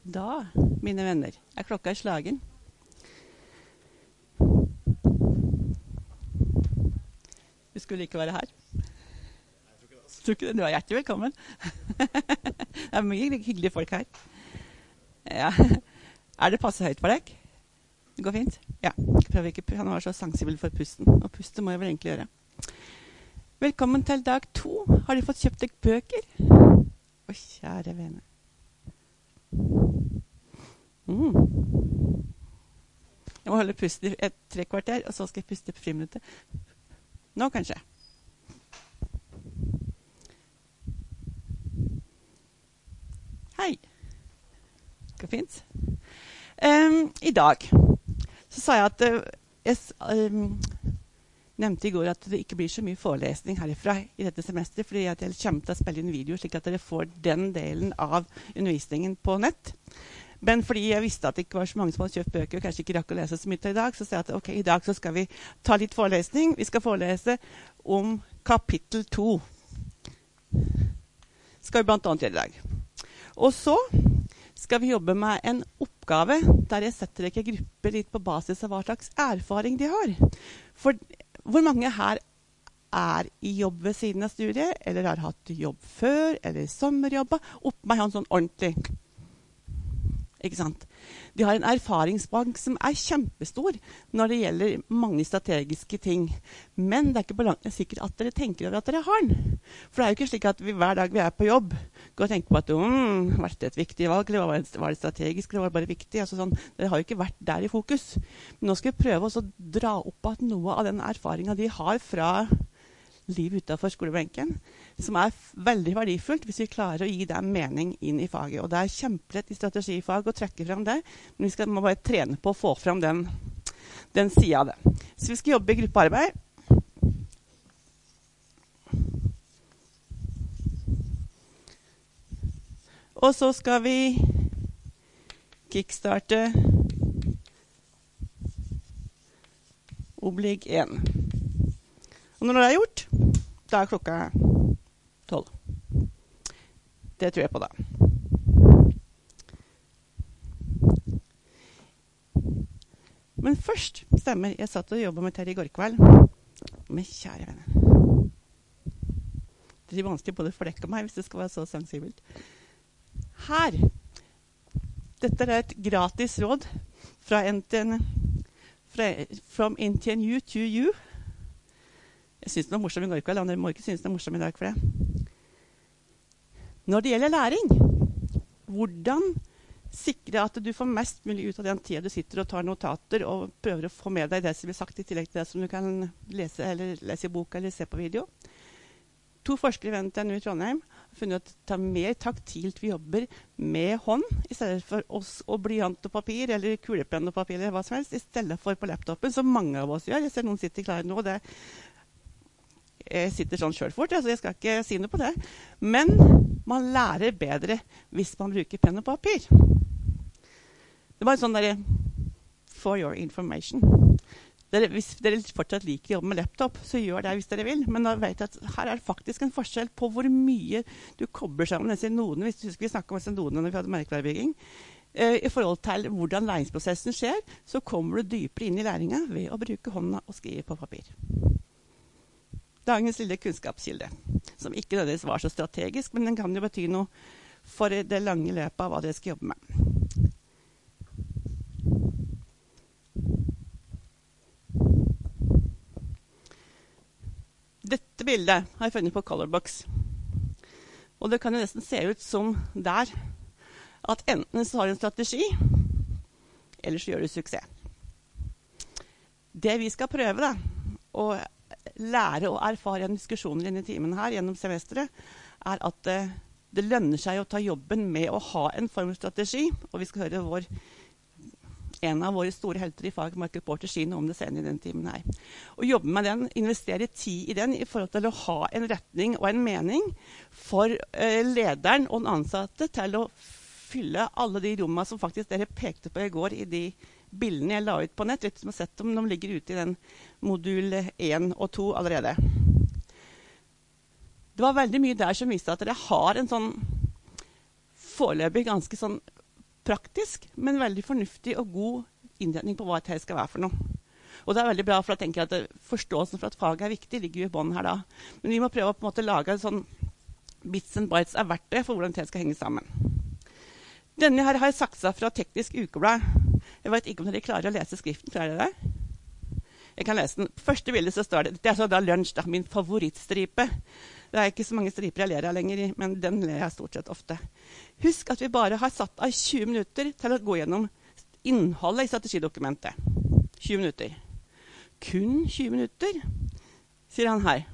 Da, mine venner, klokka slagen. Du skulle ikke være her. Tror ikke det. Du er hjertelig velkommen. Det mye hyggelige folk her. Ja. Det passe høyt for deg? Det går fint? Ja. Prøver ikke. Han var så sensibel for pusten, og puste må jeg vel egentlig gjøre. Velkommen til dag 2. Har du fått kjøpt deg bøker? Å, kjære vene. Jeg må holde pusten i 3 kvarter, og så skal jeg puste på 5 minutter. Nå kanskje. Hei. Går fint? I dag så sa jeg at jeg nevnte i går at det ikke blir så mye forelesning herifra i dette semesteret, fordi at jeg kommer til å spille inn video slik at dere får den delen av undervisningen på nett. Men fordi jeg visste at det ikke var så mange som hadde kjøpt bøker og kanskje ikke rakk å lese så mye til i dag, så sa jeg at ok, i dag så skal vi ta litt forelesning. Vi skal forelese om kapittel 2. Skal vi blant annet gjøre i dag. Og så skal vi jobbe med en oppgave der jeg setter dere grupper litt på basis av hva slags erfaring de har. For hvor mange her i jobb ved siden av studiet, eller har hatt jobb før, eller sommerjobba, opp med han sånn ordentlig. Ikke sant? De har en erfaringsbank som kjempestor når det gjelder mange strategiske ting. Men det ikke på langt sikkert at dere tenker over at dere har den. For det jo ikke slik at vi hver dag vi på jobb går og tenker på at var det et viktig valg, eller var det strategisk, eller var det bare viktig? Altså sånn, dere har jo ikke vært der i fokus. Men nå skal vi prøve å dra opp at noe av den erfaringen de har fra liv utenfor skolebenken, som veldig verdifullt hvis vi klarer å gi dem mening inn i faget. Og det kjempelett i strategifag å trekke frem det, men vi må bare trene på å få frem den siden av det. Så vi skal jobbe i gruppearbeid. Og så skal vi kickstarte oblig 1. Og når det gjort, da klokka 12. Det tror jeg på da. Men først stemmer, jeg satt og jobbet med Terje i går kveld. Men kjære venner. Det vanskelig både for deg og meg hvis det skal være så sensibelt. Her. Dette et gratis råd fra from NTNU to you. Jeg synes det var morsomt i går kveld, men dere må ikke synes det morsomt i dag for det. Når det gjelder læring, hvordan sikre at du får mest mulig ut av den tiden du sitter og tar notater og prøver å få med deg det som blir sagt i tillegg til det som du kan lese, eller lese i bok eller se på video. 2 forskere ved NTNU i Trondheim har funnet at det mer taktilt vi jobber med hånd, i stedet for oss og blyant og papir, eller kulepenn og papir, eller hva som helst, i stedet for på laptopen, som mange av oss gjør. Jeg ser noen sitter klare nå, jeg sitter sånn selv fort, så jeg skal ikke si noe på det. Men man lærer bedre hvis man bruker penn og papir. Det var sånn der, for your information. Hvis dere fortsatt liker å jobbe med laptop, så gjør det hvis dere vil. Men da vet jeg at her det faktisk en forskjell på hvor mye du kobler sammen disse nodene. Hvis du husker vi snakket om disse nodene når vi hadde merkevarebygging. I forhold til hvordan læringsprosessen skjer, så kommer du dypere inn i læringen ved å bruke hånda og skrive på papir. Dagens lille kunnskapskilde, som ikke nødvendigvis var så strategisk, men den kan jo bety noe for det lange løpet av hva dere skal jobbe med. Dette bildet har jeg funnet på Colorbox. Og det kan jo nesten se ut som der, at enten så har du en strategi, eller så gjør du suksess. Det vi skal prøve da, og lære og erfare gjennom diskusjoner i denne timen her, gjennom semesteret, at det lønner seg å ta jobben med å ha en form for strategi, og vi skal høre en av våre store helter i faget, Michael Porter, si noe om det senere i denne timen her. Og jobbe med den, investere tid i den, i forhold til å ha en retning og en mening for lederen og den ansatte til å fylle alle de rommene som faktisk dere pekte på i går i de bildene jeg la ut på nett, litt som har sett om de ligger ute i den modul 1 og 2 allerede. Det var veldig mye der som viste at dere har en sånn foreløpig ganske sånn praktisk, men veldig fornuftig og god innretning på hva dette skal være for noe. Og det veldig bra, for jeg tenker at forståelsen for at faget viktig, ligger jo i bånden her da. Men vi må prøve å på en måte lage en sånn bits and bytes av verktøy for hvordan det skal henge sammen. Denne her har jeg saksa fra Teknisk Ukeblad. Jeg vet ikke om dere klarer å lese skriften, klarer dere det? Jeg kan lese den. Første bildet så står det så da lunsj, da, min favorittstripe. Det ikke så mange striper jeg ler av lenger, men den ler jeg stort sett ofte. Husk at vi bare har satt av 20 minutter til å gå gjennom innholdet i strategidokumentet. 20 minutter. Kun 20 minutter, sier han her.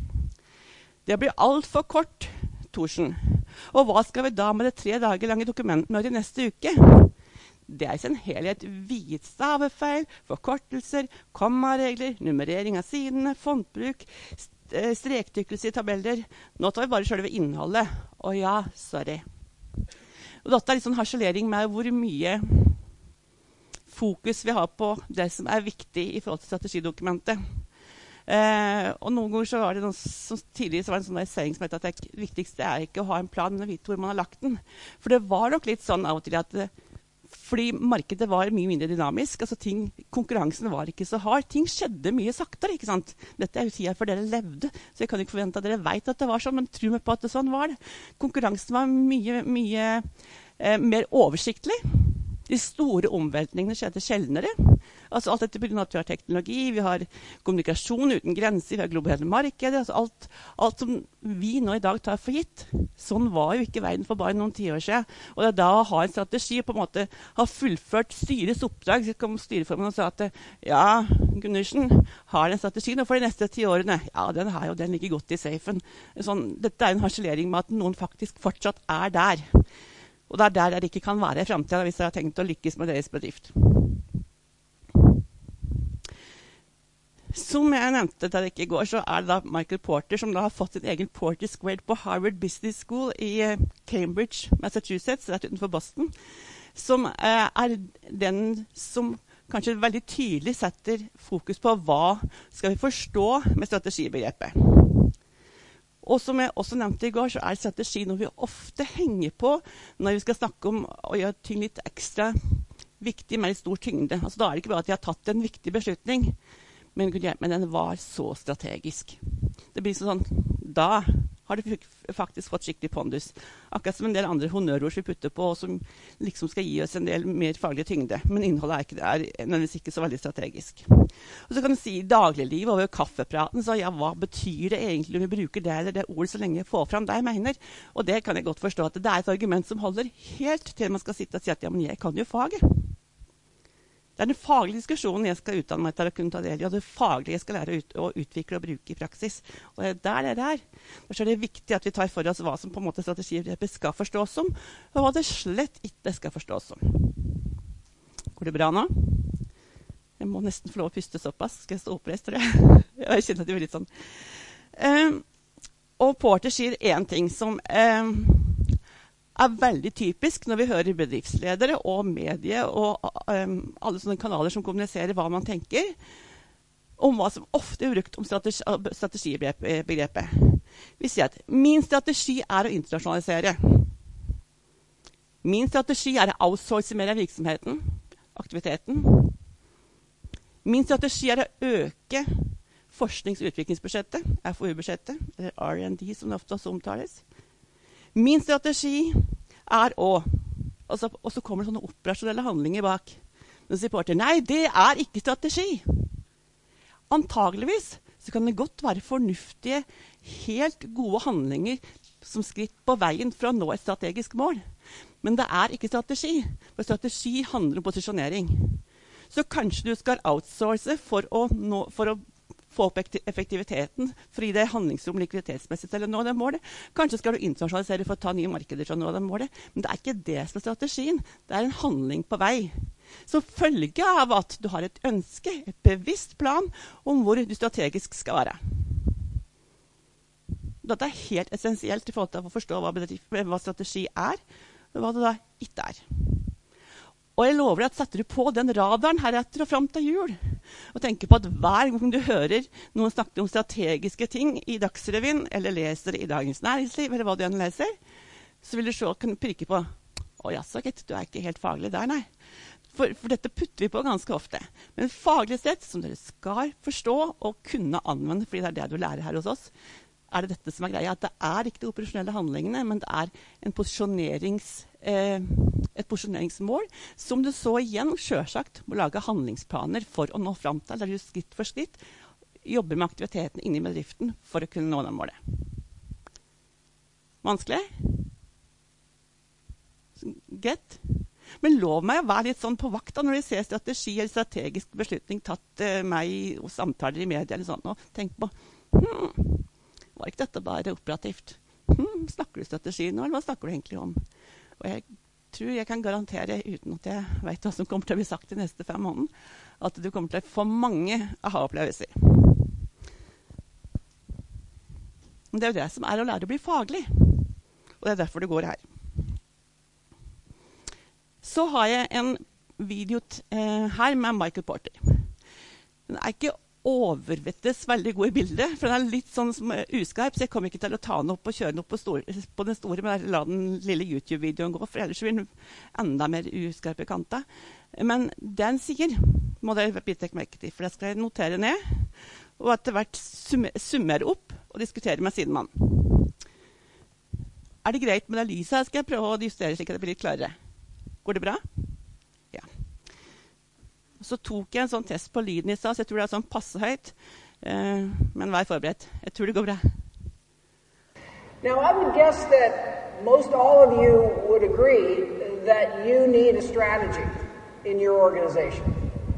Det blir alt for kort, Thorsen. Og hva skal vi da med det 3 dager lange dokumentmøtet i neste uke? Det i sin helhet viet stavefeil, forkortelser, kommaregler, nummerering av sidene, fontbruk, strektykkelse i tabeller. Nå tar vi bare selve innholdet. Å ja, sorry. Og dette litt sånn harselering med hvor mye fokus vi har på det som viktig i forhold til strategidokumentet. Og noen ganger så var det noe som tidligere så var det en sånn saying som heter at det viktigste ikke å ha en plan, men å vite hvor man har lagt den. For det var nok litt sånn av og til at fordi markedet var mye mindre dynamisk, altså konkurransen var ikke så hard, ting skjedde mye saktere, ikke sant? Dette jo tida før dere levde, så jeg kan ikke forvente at dere vet at det var sånn, men tro meg på at det sånn var det. Konkurransen var mye mer oversiktlig. De store omveltningene skjedde sjeldnere. Altså alt dette på grunn av at vi har teknologi, vi har kommunikasjon uten grenser, vi har globale markeder, altså alt som vi nå i dag tar for gitt. Sånn var jo ikke verden for bare noen 10 år siden. Og det da å ha en strategi på en måte ha fullført styrets oppdrag, så kom styreformen og sa at ja, Gundersen har en strategi nå for de neste 10 årene. Ja, den ligger godt i safen. Sånn, dette en harselering med at noen faktisk fortsatt der. Og det der dere ikke kan være i fremtiden hvis dere har tenkt å lykkes med deres bedrift. Som jeg nevnte til dere i går, så det da Michael Porter, som da har fått sin egen Porter Squared på Harvard Business School i Cambridge, Massachusetts, rett utenfor Boston, som den som kanskje veldig tydelig setter fokus på hva skal vi forstå med strategibegrepet. Og som jeg også nevnte i går, så strategi noe vi ofte henger på når vi skal snakke om å gjøre ting litt ekstra viktig med litt stor tyngde. Altså, da det ikke bare at vi har tatt en viktig beslutning, men den var så strategisk. Det blir sånn, da har det faktisk fått skikkelig pondus. Akkurat som en del andre honnørord vi putter på, og som liksom skal gi oss en del mer faglig tyngde. Men innholdet nødvendigvis ikke så veldig strategisk. Og så kan du si i dagliglivet over kaffepraten, så ja, hva betyr det egentlig om vi bruker det eller det ordet så lenge jeg får fram det jeg mener? Og det kan jeg godt forstå at det et argument som holder helt til man skal sitte og si at ja, men jeg kan jo faget. Det den faglige diskusjonen jeg skal utdanne meg til å kunne ta del i, og det faglige jeg skal lære å utvikle og bruke i praksis. Og det der. Derfor det viktig at vi tar for oss hva som på en måte strategibegrepet skal forstås som, og hva det slett ikke skal forstås som. Går det bra nå? Jeg må nesten få lov å puste såpass. Skal jeg stå oppreist, tror jeg? Jeg kjenner at det blir litt sånn. Og Porter sier en ting som veldig typisk når vi hører bedriftsledere og medie og alle sånne kanaler som kommuniserer hva man tenker, om hva som ofte brukt om strategibegrepet. Vi sier at min strategi å internasjonalisere. Min strategi å outsource mer av virksomheten, aktiviteten. Min strategi å øke forsknings- og utviklingsbudsjettet, FoU-budsjettet, eller R&D som det ofte også omtales. Min strategi og så kommer det sånne operasjonelle handlinger bak. Men sier Porter, nei, det ikke strategi. Antageligvis så kan det godt være fornuftige, helt gode handlinger som skritt på veien for å nå et strategisk mål. Men det ikke strategi, for strategi handler om posisjonering. Så kanskje du skal outsource for å få opp effektiviteten, fordi det handlingsrom likviditetsmessig til å nå det målet. Kanskje skal du internasjonalisere for å ta nye markeder til å nå det målet, men det ikke det som strategien. Det en handling på vei. Så følge av at du har et ønske, et bevisst plan om hvor du strategisk skal være. Dette helt essensielt i forhold til å forstå hva strategi og hva det da ikke Og jeg lover deg at setter du på den radaren her etter og frem til jul, og tenker på at hver gang du hører noen snakke om strategiske ting i Dagsrevyen, eller leser i Dagens Næringsliv, eller hva du enn leser, så vil du se, kan du pirke på, Å jaså, gitt, du er ikke helt faglig der, nei. For dette putter vi på ganske ofte. Men faglig sett, som dere skal forstå og kunne anvende, fordi det er det du lærer her hos oss, er det dette som er greia. At det er ikke de operasjonelle handlingene, men det er et posisjoneringsmål som du så igjen selvsagt må lage handlingsplaner for å nå fram til, der du skritt for skritt jobber med aktiviteten inne i bedriften for å kunne nå det målet. Vanskelig? Greit? Men lov meg å være litt sånn på vakt da, når de ser strategi eller strategisk beslutning tatt meg og samtaler i media eller sånn, og tenk på, var ikke dette bare operativt? Snakker du strategi nå, eller hva snakker du egentlig om? Og jeg tror jeg kan garantere, uten at jeg vet hva som kommer til å bli sagt de neste 5 månedene, at du kommer til å få mange aha-opplevelser. Men det er jo det som er å lære å bli faglig, og det er derfor det går her. Så har jeg en video her med Michael Porter. Den er ikke overvettes veldig god i bildet, for den er litt sånn som uskarp, så jeg kommer ikke til å ta den opp og kjøre den opp på den store, men la den lille YouTube-videoen gå, for ellers vil den enda mer uskarp i kanta. Men den sier, må dere bite merke til, for det skal jeg notere ned, og etter hvert summere opp og diskutere med sidemann. Er det greit med det lyset? Skal jeg prøve å justere slik at det blir litt klarere? Går det bra? Ja. Så tok jeg en sånn test på lyden i stad, så jeg tror det er sånn passe høyt. Men vær forberedt. Jeg tror det går bra. Now, I would guess that most all of you would agree that you need a strategy in your organization.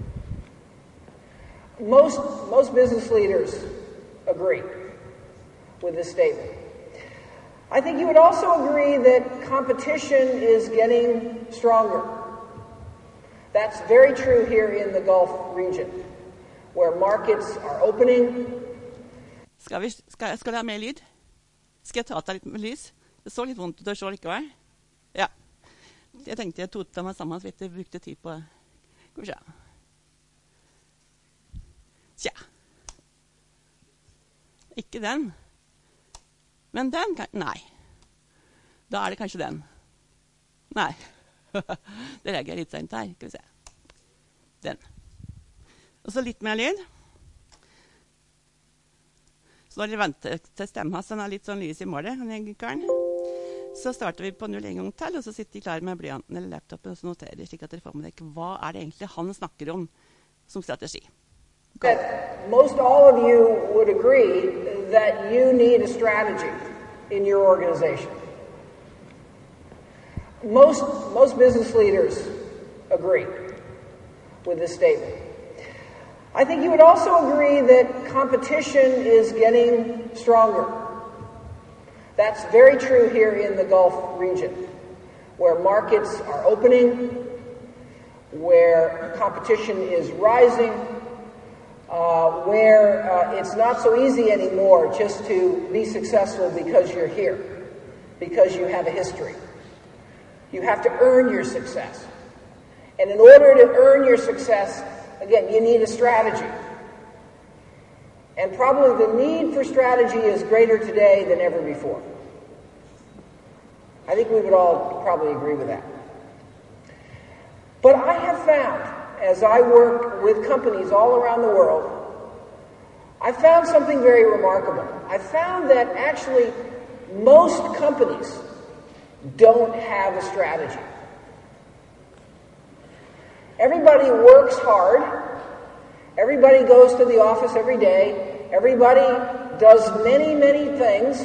Most business leaders agree with this statement. I think you would also agree that competition is getting stronger. That's very true here in the Gulf region, where markets are opening. Skal det ha mer lyd? Skal jeg ta litt med lys? Det så litt vondt ut å se likevel. Ja. Jeg tenkte jeg tog meg sammen så vidt jeg brukte tid på det. Skal vi se. Tja. Ikke den. Men den kan... Nei. Da er det kanskje den. Nei. Det legger jeg litt sent her. Skal vi se. Den. Og så litt mer lyd. Så når dere venter til stemmen, så den er litt sånn lys i målet, så starter vi på 0 en gang til, og så sitter de klar med blyanten eller laptopen og så noterer, slik at dere får med dere hva er det egentlig han snakker om som strategi. Most all of you would agree that you need a strategy in your organization. Most business leaders agree with this statement. I think you would also agree that competition is getting stronger. That's very true here in the Gulf region, where markets are opening, where competition is rising, where it's not so easy anymore just to be successful because you're here, because you have a history. You have to earn your success. And in order to earn your success, again, you need a strategy. And probably the need for strategy is greater today than ever before. I think we would all probably agree with that. But I have found, as I work with companies all around the world, I found something very remarkable. I found that actually most companies don't have a strategy. Everybody works hard. Everybody goes to the office every day. Everybody does many, many things.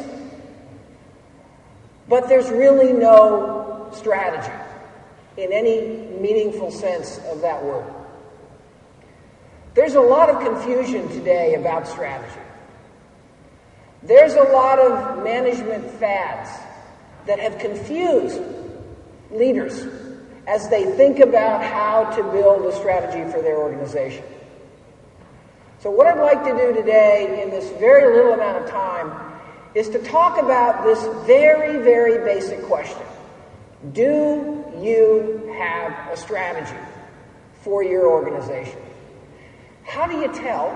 But there's really no strategy in any meaningful sense of that word. There's a lot of confusion today about strategy. There's a lot of management fads that have confused leaders as they think about how to build a strategy for their organization. So what I'd like to do today in this very little amount of time is to talk about this very, very basic question. Do you have a strategy for your organization? How do you tell?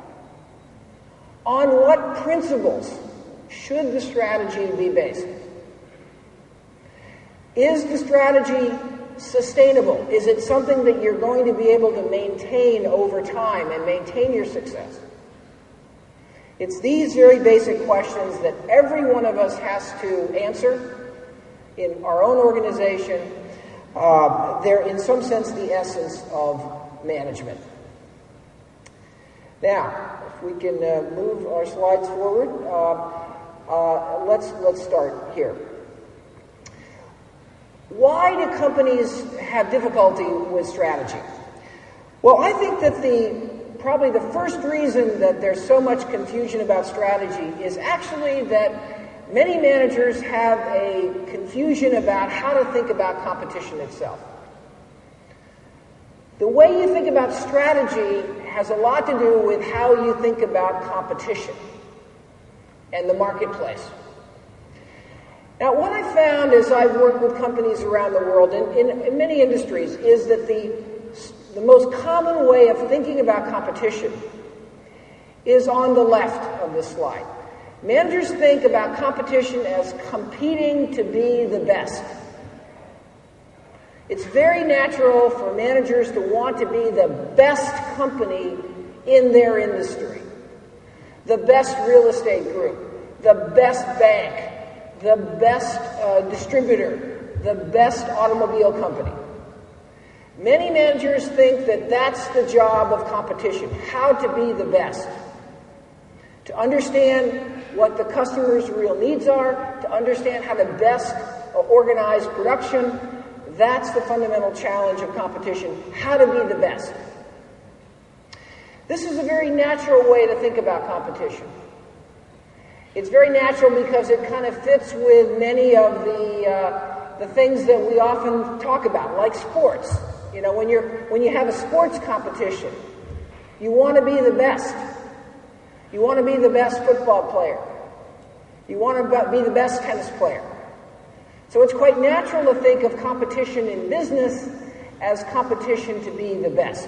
On what principles should the strategy be based? Is the strategy sustainable? Is it something that you're going to be able to maintain over time and maintain your success? It's these very basic questions that every one of us has to answer in our own organization. They're, in some sense, the essence of management. Now, if we can move our slides forward, let's start here. Why do companies have difficulty with strategy? Well, I think that probably the first reason that there's so much confusion about strategy is actually that many managers have a confusion about how to think about competition itself. The way you think about strategy has a lot to do with how you think about competition and the marketplace. Now, what I found as I've worked with companies around the world in many industries is that the most common way of thinking about competition is on the left of this slide. Managers think about competition as competing to be the best. It's very natural for managers to want to be the best company in their industry, the best real estate group, the best bank, the best distributor, the best automobile company. Many managers think that that's the job of competition, how to be the best. To understand what the customer's real needs are, to understand how to best organize production, that's the fundamental challenge of competition, how to be the best. This is a very natural way to think about competition. It's very natural because it kind of fits with many of the things that we often talk about, like sports. You know, when you have a sports competition, you want to be the best. You want to be the best football player. You want to be the best tennis player. So it's quite natural to think of competition in business as competition to be the best.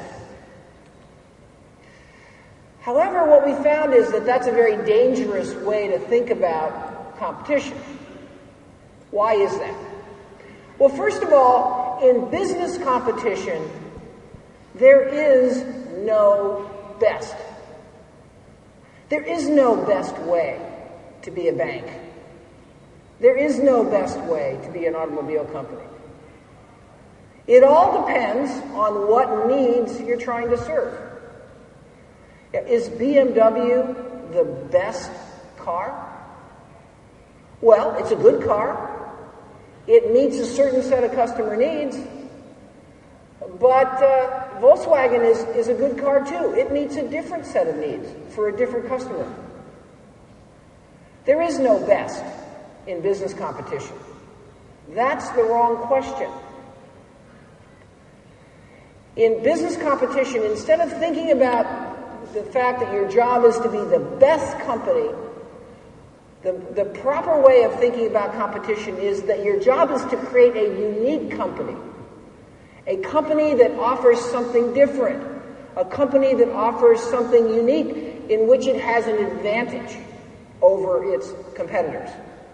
However, what we found is that that's a very dangerous way to think about competition. Why is that? Well, first of all, in business competition, there is no best. There is no best way to be a bank. There is no best way to be an automobile company. It all depends on what needs you're trying to serve. Is BMW the best car? Well, it's a good car. It meets a certain set of customer needs. But Volkswagen is a good car too. It meets a different set of needs for a different customer. There is no best in business competition. That's the wrong question. In business competition, instead of thinking about the fact that your job is to be the best company, the proper way of thinking about competition is that your job is to create a unique company. A company that offers something different. A company that offers something unique in which it has an advantage over its competitors.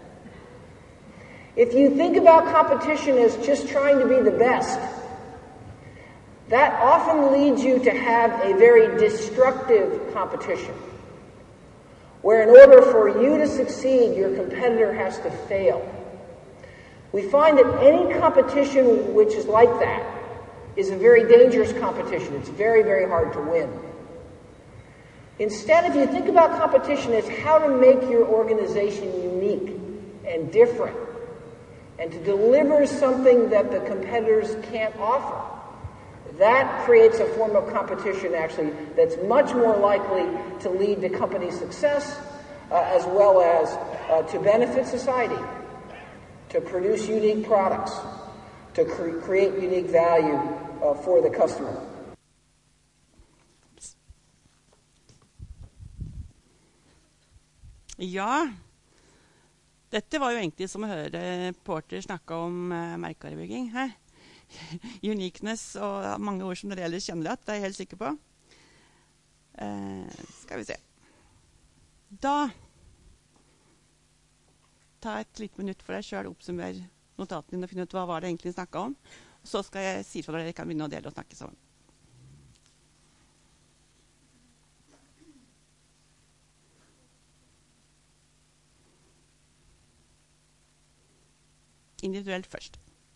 If you think about competition as just trying to be the best, that often leads you to have a very destructive competition, where in order for you to succeed, your competitor has to fail. We find that any competition which is like that is a very dangerous competition. It's very, very hard to win. Instead, if you think about competition as how to make your organization unique and different, and to deliver something that the competitors can't offer, that creates a form of competition, actually, that's much more likely to lead to company success, as well as to benefit society, to produce unique products, to create unique value for the customer. Ja, dette var jo egentlig som å høre Porter snakke om merkevarebygging. Uniqueness og mange ord som dere ellers kjenner igjen, det er jeg helt sikker på. Skal vi se. Da ta et litt minutt for deg selv og oppsummere notatene dine og finne ut hva var det egentlig snakket om. Så skal jeg si fra dere kan begynne å dele og snakke sammen. Individuelt først.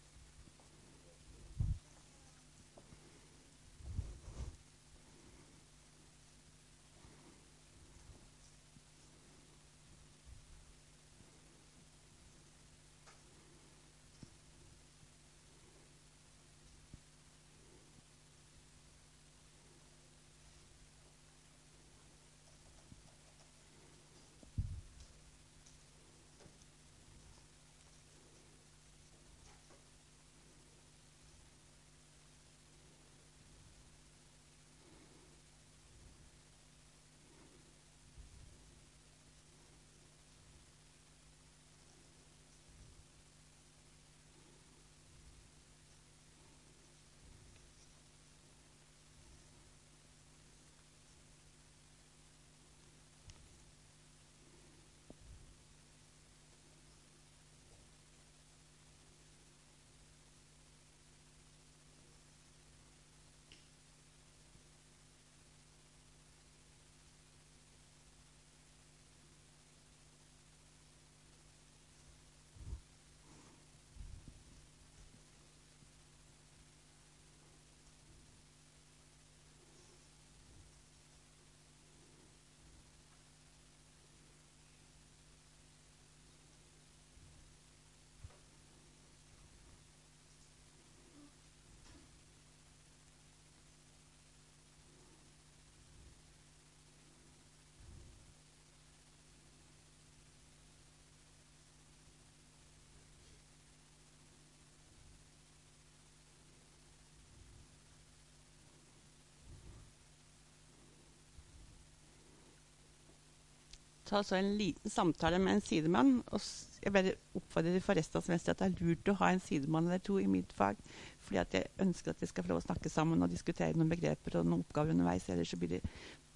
Ta så en liten samtale med en sidemann. Og jeg bare oppfordrer for resten av semesteret at det er lurt å ha en sidemann eller to i mitt fag, fordi at jeg ønsker at vi skal få lov å snakke sammen og diskutere noen begreper og noen oppgaver underveis. Ellers så blir det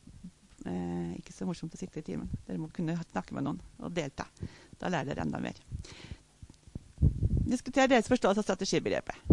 ikke så morsomt å sitte i timen. Dere må kunne snakke med noen og delta. Da lærer dere enda mer. Diskuter deres forståelse av strategibegrepet.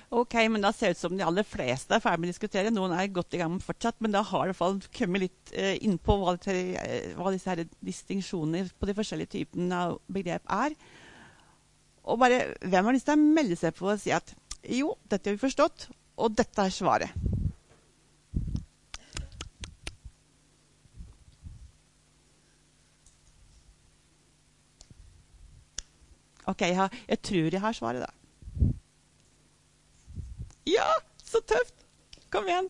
Ok, men da ser det ut som de aller fleste er ferdig med å diskutere. Noen er godt i gang med fortsatt, men da har det i hvert fall kommet litt inn på hva disse her distinksjoner på de forskjellige typene av begrep er. Og bare, hvem har lyst til å melde seg på og si at jo, dette har vi forstått, og dette er svaret. Ok, jeg tror jeg har svaret da. Ja, så tøft! Kom igjen!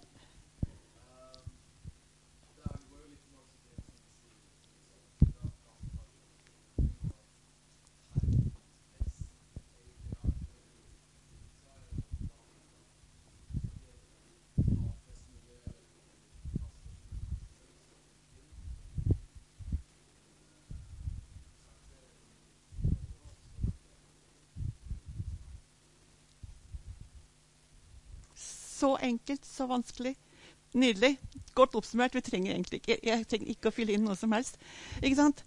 Så enkelt, så vanskelig. Nydelig. Godt oppsummert. Vi trenger egentlig ikke, jeg trenger ikke å fylle inn noe som helst. Ikke sant?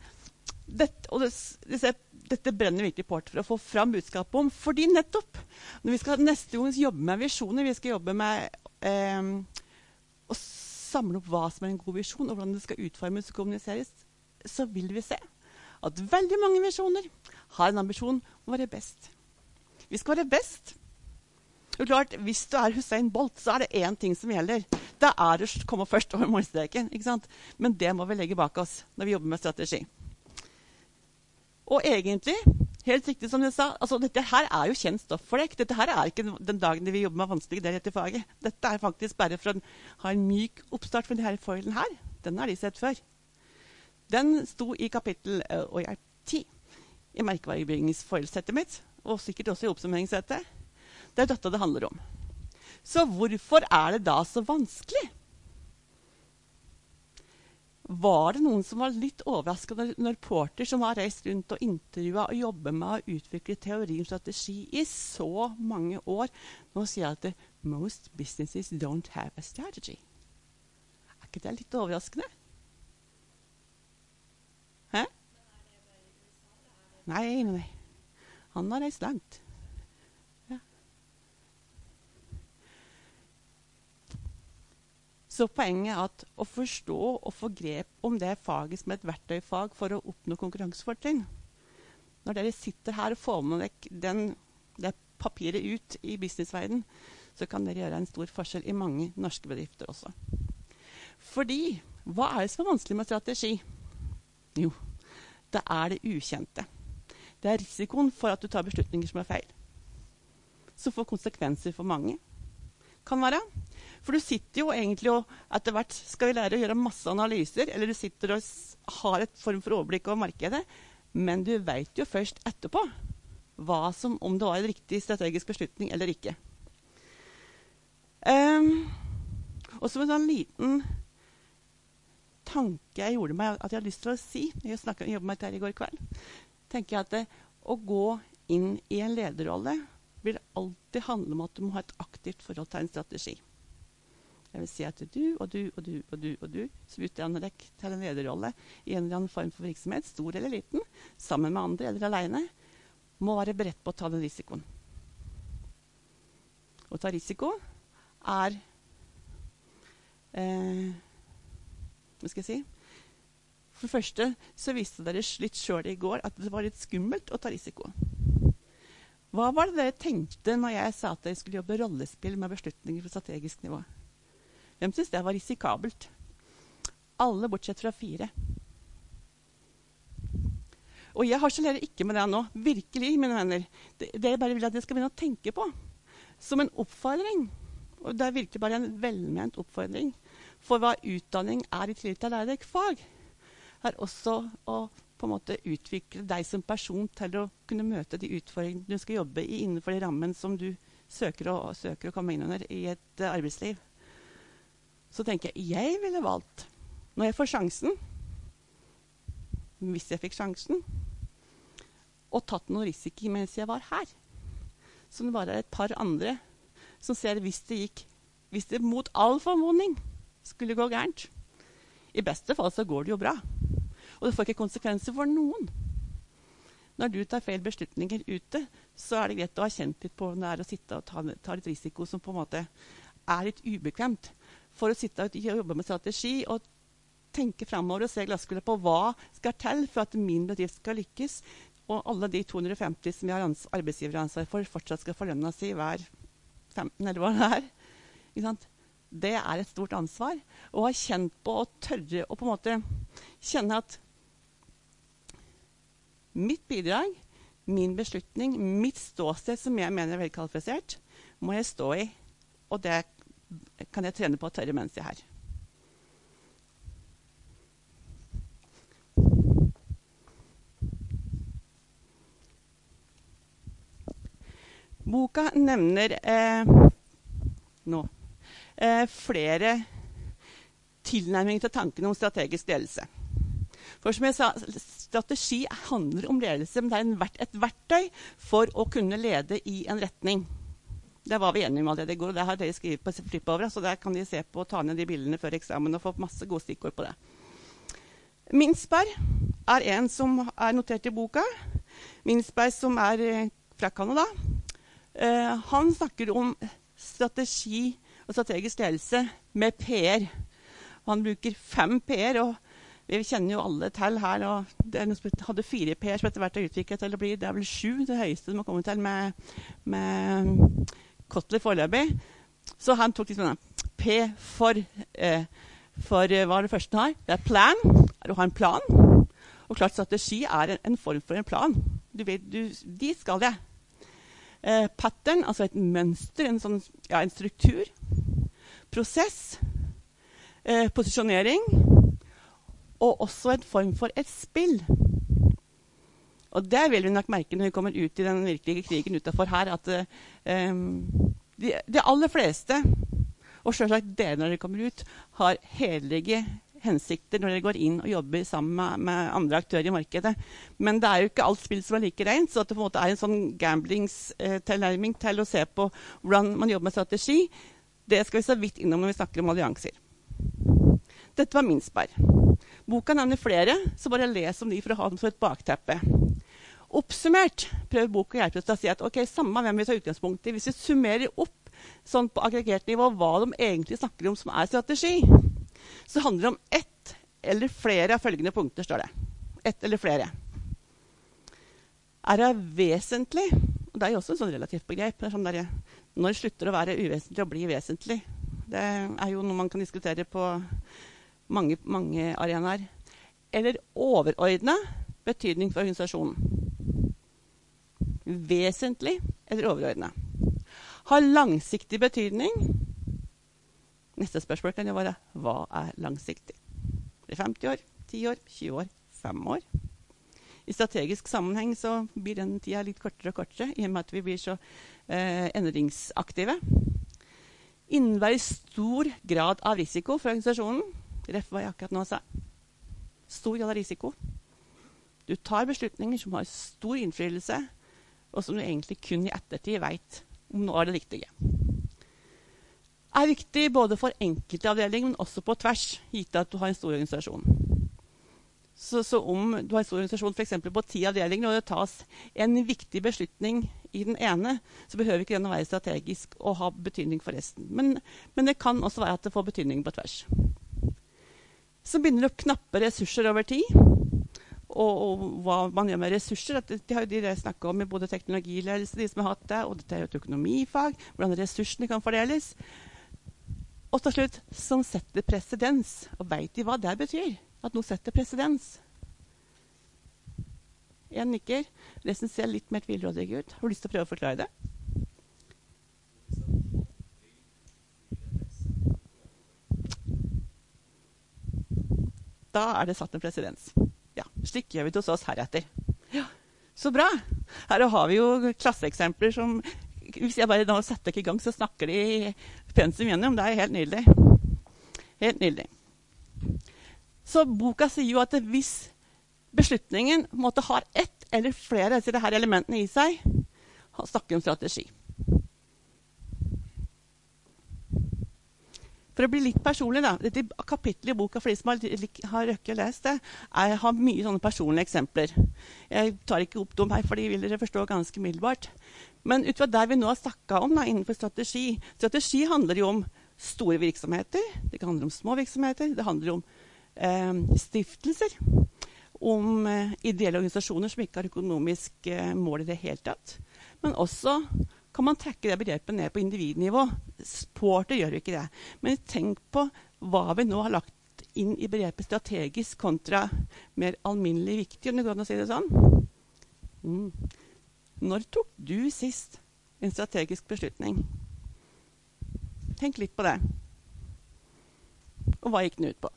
Dette brenner virkelig på for å få fram budskapet om. Fordi nettopp, når vi skal neste gang jobbe med visjoner, vi skal jobbe med å samle opp hva som er en god visjon, og hvordan det skal utformes og kommuniseres, så vil vi se at veldig mange visjoner har en ambisjon om å være best. Vi skal være best. Og klart, hvis du er Hussein Bolt, så er det én ting som gjelder. Det er å komme først over målstreken, ikke sant? Men det må vi legge bak oss når vi jobber med strategi. Og egentlig, helt riktig som du sa, altså dette her er jo kjent stoff for deg. Dette her er ikke den dagen vi jobber med vanskelige deler etter faget. Dette er faktisk bare for å ha en myk oppstart for denne foilen her. Den har de sett før. Den sto i kapittel 10 i merkevarebyggingsfoilsettet mitt, og sikkert også i oppsummeringssettet. Det er dette det handler om. Så hvorfor er det da så vanskelig? Var det noen som var litt overrasket når Porter, som har reist rundt og intervjuet og jobbet med å utvikle teori og strategi i så mange år, nå sier at most businesses don't have a strategy? Er ikke det litt overraskende? Hæ? Nei. Han har reist langt. Så poenget er at å forstå og få grep om det faget som et verktøyfag for å oppnå konkurransefortrinn. Når dere sitter her og får med det papiret ut i businessverden, så kan dere gjøre en stor forskjell i mange norske bedrifter også. Fordi, hva er det som er vanskelig med strategi? Jo, det er det ukjente. Det er risikoen for at du tar beslutninger som er feil. Så får konsekvenser for mange. Kan være. For du sitter jo egentlig og etter hvert skal vi lære å gjøre masse analyser, eller du sitter og har et form for overblikk over markedet, men du vet jo først etterpå om det var en riktig strategisk beslutning eller ikke. Og som en sånn liten tanke jeg gjorde meg at jeg har lyst til å si, jeg jobbet med dette i går kveld, tenker jeg at å gå inn i en lederrolle vil alltid handle om at du må ha et aktivt forhold til en strategi. Jeg vil si at du og du, som utdanner deg til en lederrolle i en eller annen form for virksomhet, stor eller liten, sammen med andre eller alene, må være beredt på å ta den risikoen. Å ta risiko er hva skal jeg si? For det første så viste dere litt selv i går at det var litt skummelt å ta risiko. Hva var det dere tenkte når jeg sa at dere skulle jobbe rollespill med beslutninger på strategisk nivå? Hvem synes det var risikabelt? Alle bortsett fra 4. Og jeg harselerer ikke med det nå. Virkelig, mine venner. Det jeg bare vil at dere skal begynne å tenke på. Som en oppfordring. Og det er virkelig bare en velment oppfordring. For hva utdanning er i tillegg til å lære deg fag, er også å på en måte utvikle deg som person til å kunne møte de utfordringene du skal jobbe i innenfor de rammen som du søker å komme inn under i et arbeidsliv. Så tenker jeg ville valgt, når jeg får sjansen, hvis jeg fikk sjansen, og tatt noen risiko mens jeg var her. Så det bare er et par andre som ser hvis det mot all formodning skulle gå gærent. I beste fall så går det jo bra. Og det får ikke konsekvenser for noen. når du tar feil beslutninger ute, så det greit å ha kjent litt på hvordan det å sitte og ta litt risiko som på en måte litt ubekvemt. For å sitte og jobbe med strategi og tenke fremover og se glasskulet på hva skal til for at min bedrift skal lykkes, og alle de 250 som jeg har arbeidsgiveransvar for, fortsatt skal få lønna si hver 15 eller hva det Ikke sant? Det et stort ansvar. Å ha kjent på og tørre å på en måte kjenne at mitt bidrag, min beslutning, mitt ståsted som jeg mener veldig kvalifisert, må jeg stå i. Og det kan jeg trene på å tørre mens jeg her. Boka nevner flere tilnærminger til tanken om strategisk ledelse. For som jeg sa, strategi handler om ledelse, men det et verktøy for å kunne lede i en retning. Det var vi enige om allerede i går, og det har dere skrevet på flippovere, så der kan de se på og ta ned de bildene før eksamen og få masse gode stikkord på det. Minsberg en som notert i boka. Minsberg som fra Canada. Han snakker om strategi og strategisk ledelse med PR. Han bruker 5 PR, og vi kjenner jo alle til her. Og det noen som hadde 4 PR som etter hvert har utviklet til å bli, det vel 7, det høyeste de har kommet til med Kotler foreløpig. Så han tok liksom P for hva det første han har. Det plan, å ha en plan. Og klart strategi en form for en plan. Du vet, de skal det. Pattern, altså et mønster, en struktur, prosess, posisjonering, og også en form for et spill. Og det vil vi nok merke når vi kommer ut i den virkelige krigen utenfor her, at de aller fleste, og selvsagt dere når dere kommer ut, har hellige hensikter når dere går inn og jobber sammen med andre aktører i markedet. Men det jo ikke alt spill som like rent, så at det på en måte en sånn gamblingstilnærming til å se på hvordan man jobber med strategi. Det skal vi så vidt innom når vi snakker om allianser. Dette var Minsberg. Boka nevner flere, så bare les om de for å ha dem som et bakteppe. Oppsummert prøver boka å hjelpe oss til å si at ok, samme hvem vi tar utgangspunkt i, hvis vi summerer opp sånn på aggregert nivå hva de egentlig snakker om som strategi, så handler det om ett eller flere av følgende punkter, står det. Ett eller flere. Det vesentlig? Og det jo også en sånn relativt begrep. Det sånn der, når slutter å være uvesentlig og bli vesentlig? Det jo noe man kan diskutere på mange arenaer. Eller overordnet betydning for organisasjonen. Vesentlig eller overordnet. Har langsiktig betydning. Neste spørsmål kan jo være, hva langsiktig? Det 50 år, 10 år, 20 år, 5 år? I strategisk sammenheng så blir den tida litt kortere og kortere, i og med at vi blir så endringsaktive. Innebærer stor grad av risiko for organisasjonen. Ref hva jeg akkurat nå sa. Stor grad av risiko. Du tar beslutninger som har stor innflytelse, og som du egentlig kun i ettertid vet om nå det riktige. Viktig både for enkeltavdelinger, men også på tvers, gitt at du har en stor organisasjon. Så om du har en stor organisasjon, for eksempel på 10 avdelinger, og det tas en viktig beslutning i den ene, så behøver ikke den å være strategisk og ha betydning for resten. Men det kan også være at det får betydning på tvers. Så begynner det å knappe ressurser over tid, og hva man gjør med ressurser. Det har jo de snakket om i både teknologiledelse, de som har hatt det, og dette jo et økonomifag, hvordan ressursene kan fordeles. Og til slutt, som setter presedens. Og vet de hva det betyr? At noe setter presedens. En nikker. Resten ser litt mer tvilrådig ut. Har du lyst til å prøve å forklare det? Da det satt en presedens. Ja, slik gjør vi det hos oss heretter. Ja, så bra. Her har vi jo klasseeksempler som... Hvis jeg bare da setter ikke i gang, så snakker de pensum gjennom. Det helt nydelig. Helt nydelig. Så boka sier jo at hvis beslutningen måtte ha ett eller flere av disse elementene i seg, snakker om strategi. For å bli litt personlig da, dette kapittelet i boka for de som har røkket å lese det, har mye sånne personlige eksempler. Jeg tar ikke opp dem her, for de vil dere forstå ganske middelbart. Men ut fra der vi nå har snakket om da, innenfor strategi. Strategi handler jo om store virksomheter, det handler om små virksomheter, det handler om stiftelser, om ideelle organisasjoner som ikke har økonomisk mål i det hele tatt. Men også kan man trekke det begrepet ned på individnivå. Supporter gjør jo ikke det. Men tenk på hva vi nå har lagt inn i begrepet strategisk kontra mer alminnelig viktig, om det går an å si det sånn. Når tok du sist en strategisk beslutning? Tenk litt på det. Og hva gikk den ut på?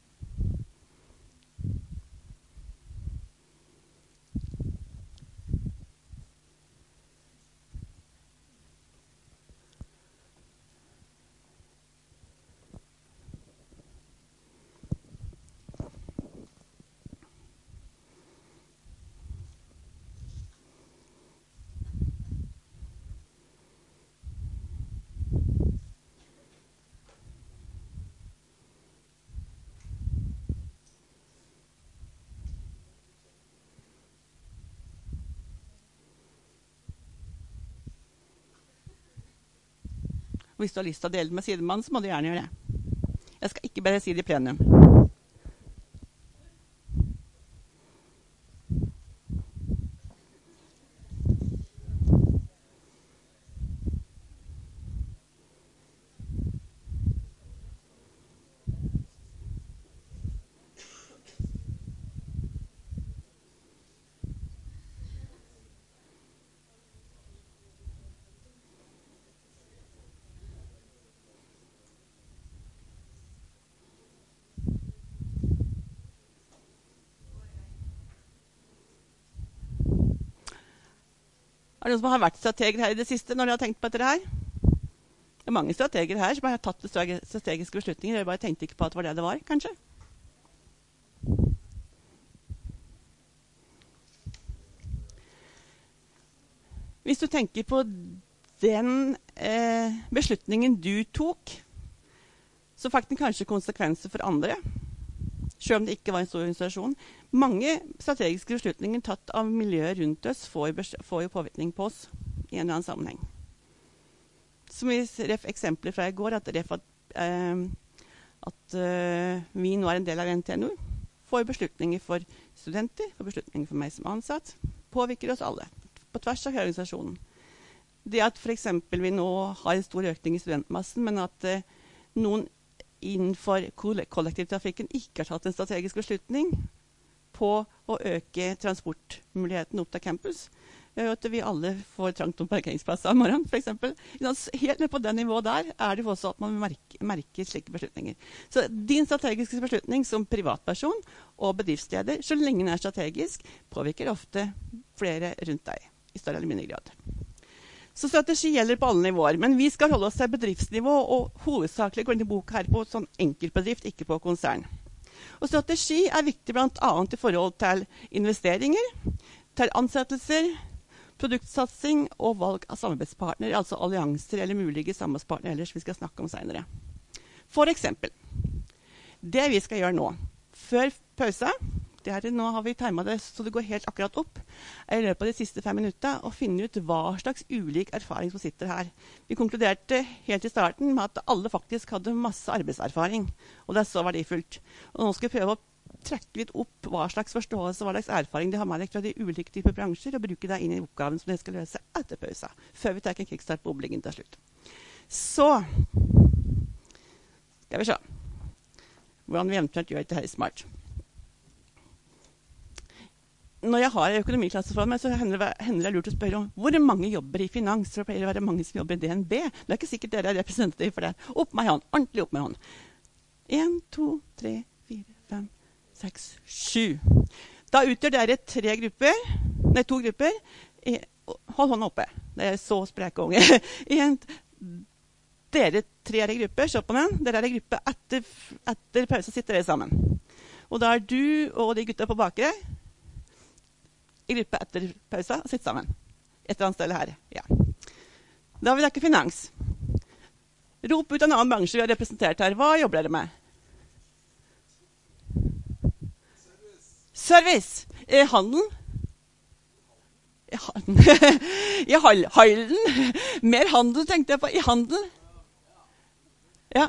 Hvis du har lyst til å dele med sidemannen, så må du gjerne gjøre det. Jeg skal ikke bare si det i plenum. Er det noen som har vært strateger her i det siste når de har tenkt på dette her? Det er mange strateger her som har tatt strategiske beslutninger. Jeg bare tenkte ikke på at det var det var, kanskje. Hvis du tenker på den beslutningen du tok, så fikk den kanskje konsekvenser for andre, selv om det ikke var en stor organisasjon. Mange strategiske beslutninger tatt av miljøet rundt oss får jo påvirkning på oss i en eller annen sammenheng. Som vi ref eksempler fra i går, at vi nå er en del av NTNU, får beslutninger for studenter, får beslutninger for meg som ansatt, påvirker oss alle, på tvers av organisasjonen. Det at for eksempel vi nå har en stor økning i studentmassen, men at noen innenfor kollektivtrafikken ikke har tatt en strategisk beslutning på å øke transportmuligheten opp til campus. At vi alle får trangt om parkeringsplasser om morgenen, for eksempel. Helt ned på det nivået der er det også at man merker slike beslutninger. Så din strategiske beslutning som privatperson og bedriftsleder, så lenge den er strategisk, påvirker ofte flere rundt deg i større eller mindre grad. Så strategi gjelder på alle nivåer, men vi skal holde oss til bedriftsnivå, og hovedsakelig går denne boka her på sånn enkeltbedrift, ikke på konsern. Og strategi er viktig blant annet i forhold til investeringer, til ansettelser, produktsatsing og valg av samarbeidspartner, altså allianser eller mulige samarbeidspartner ellers vi skal snakke om senere. For eksempel, det vi skal gjøre nå, før pause, nå har vi timet det så det går helt akkurat opp, i løpet av de siste 5 minutter, og finne ut hva slags ulik erfaring som sitter her. Vi konkluderte helt i starten med at alle faktisk hadde masse arbeidserfaring, og det er så verdifullt. Og nå skal vi prøve å trekke litt opp hva slags forståelse, hva slags erfaring de har med deg fra de ulike typer bransjer, og bruke det inn i oppgaven som de skal løse etter pausa, før vi tar en kickstart på oppleggingen til slutt. Så skal vi se hvordan vi eventuelt gjør dette her smart. Når jeg har økonomiklasse for meg, så hender det lurt å spørre om hvor mange jobber i finans, så pleier det å være mange som jobber i DNB. Det er ikke sikkert dere er representativ for det. Opp med hånd, ordentlig opp med hånd. 1, 2, 3, 4, 5, 6, 7. Da utgjør dere 2 grupper. Hold hånda oppe. Det er så spreke unge. Dere 3 er i grupper, se på den. Dere er i gruppe etter pause, sitter dere sammen. Og da er du og de gutta på bakre i gruppe etter pausa, og sitte sammen. Et eller annet sted her, ja. Da vil dere finans. Rop ut en annen bransje vi har representert her. Hva jobber dere med? Service. Handel. I Halden. Mer handel tenkte jeg på. I handel. Ja.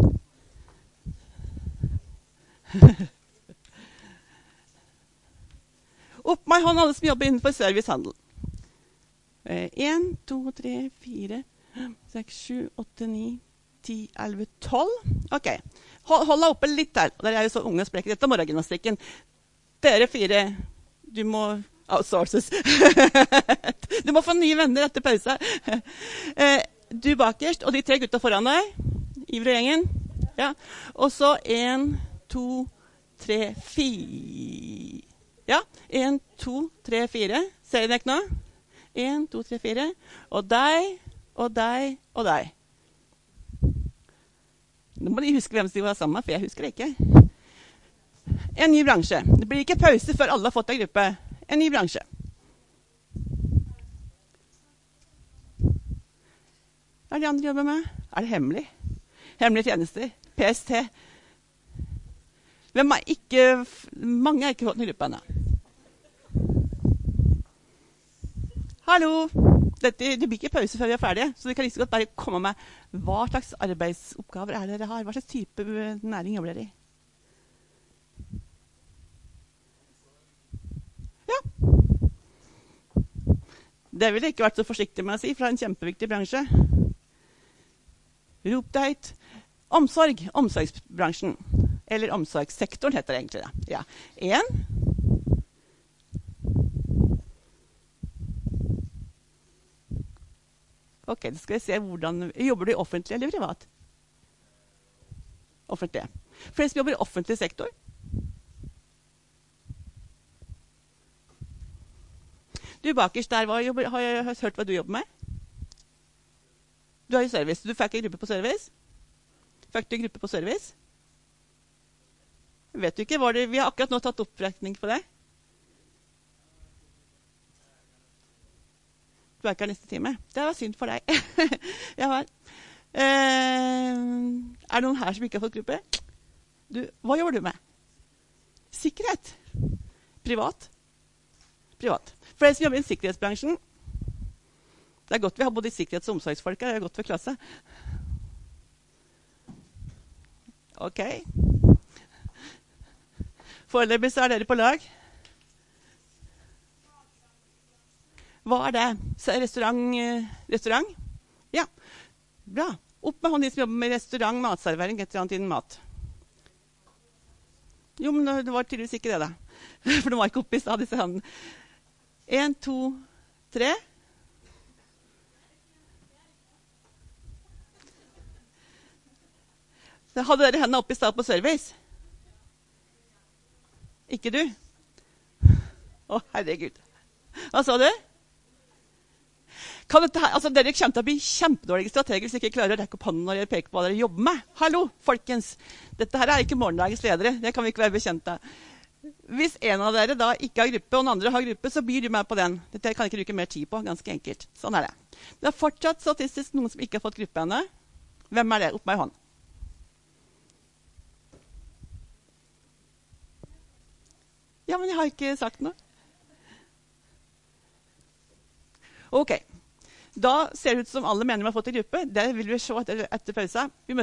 Opp med en hånd alle som jobber innenfor servicehandel. 1, 2, 3, 4, 6, 7, 8, 9, 10, 11, 12. Ok. Hold deg oppe litt her. Dere er jo så unge og sprekker. Dette er morgengymnastikken. Dere 4, du må outsources. Du må få nye venner etter pause. Du bakerst, og de 3 gutta foran deg. Iver og gjengen. Ja. Og så 1, 2, 3, 4. Ja. 1, 2, 3, 4. Ser dere ikke nå? 1, 2, 3, 4. Og deg, og deg, og deg. Nå må de huske hvem de var sammen med, for jeg husker det ikke. En ny bransje. Det blir ikke pause før alle har fått en gruppe. En ny bransje. Hva er det andre jobber med? Er det hemmelig? Hemmelige tjenester. PST. Mange har ikke fått en gruppe ennå. Hallo! Det blir ikke pause før vi er ferdige, så dere kan liksom godt bare komme med hva slags arbeidsoppgaver er dere har. Hva slags type næring jobber dere i? Ja. Det ville jeg ikke vært så forsiktig med å si, for det er en kjempeviktig bransje. Rop det høyt. Omsorg. Omsorgsbransjen. Eller omsorgssektoren heter det egentlig det. Ja. 1. Ok, da skal vi se hvordan... Jobber du i offentlig eller privat? Offentlig. Flest jobber i offentlig sektor. Du bakerst der, har jeg hørt hva du jobber med? Du har jo service. Du fikk en gruppe på service? Fikk du en gruppe på service? Vet du ikke, vi har akkurat nå tatt opprekning på det. Du er ikke her neste time. Det var synd for deg. Ja, vel. Er det noen her som ikke har fått gruppe? Hva jobber du med? Sikkerhet. Privat. Privat. For dere som jobber i sikkerhetsbransjen, det er godt vi har både sikkerhets- og omsorgsfolk her, det er godt for klasse. Ok. Foreløpig så er dere på lag. Hva er det? Restaurant? Ja, bra. Opp med hånden de som jobber med restaurant, matservering, et eller annet innen mat. Jo, men det var tydeligvis ikke det da. For det var ikke oppe i stad, disse håndene. 1, 2, 3. Da hadde dere hendene oppe i stad på service? Ikke du? Å, herregud. Hva sa du? Dere kommer til å bli kjempedårlige strateger hvis dere ikke klarer å rekke opp hånden når dere peker på hva dere jobber med. Hallo, folkens! Dette her er ikke morgendagens ledere. Det kan vi ikke være bekjent av. Hvis en av dere da ikke har gruppe, og den andre har gruppe, så byr du meg på den. Dette kan jeg ikke bruke mer tid på, ganske enkelt. Sånn er det. Det er fortsatt statistisk noen som ikke har fått gruppe ennå. Hvem er det? Opp med hånd. Ja, men jeg har ikke sagt noe. Ok. Da ser det ut som alle mener vi har fått en gruppe. Det vil vi se etter pausa. Vi